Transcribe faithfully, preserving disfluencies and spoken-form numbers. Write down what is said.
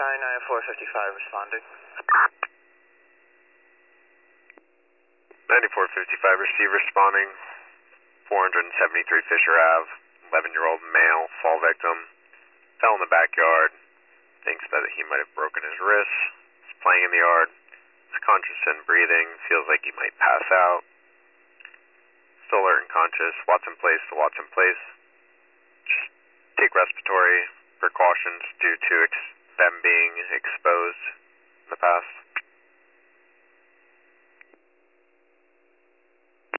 ninety-four fifty-five responding. ninety-four fifty-five receive responding. four seventy-three Fisher Ave, eleven-year-old male, fall victim. Fell in the backyard. Thinks that he might have broken his wrist. He's playing in the yard. He's conscious and breathing. Feels like he might pass out. Still alert and conscious. Watson Place to Watson Place. Just take respiratory precautions due to ex them being exposed in the past.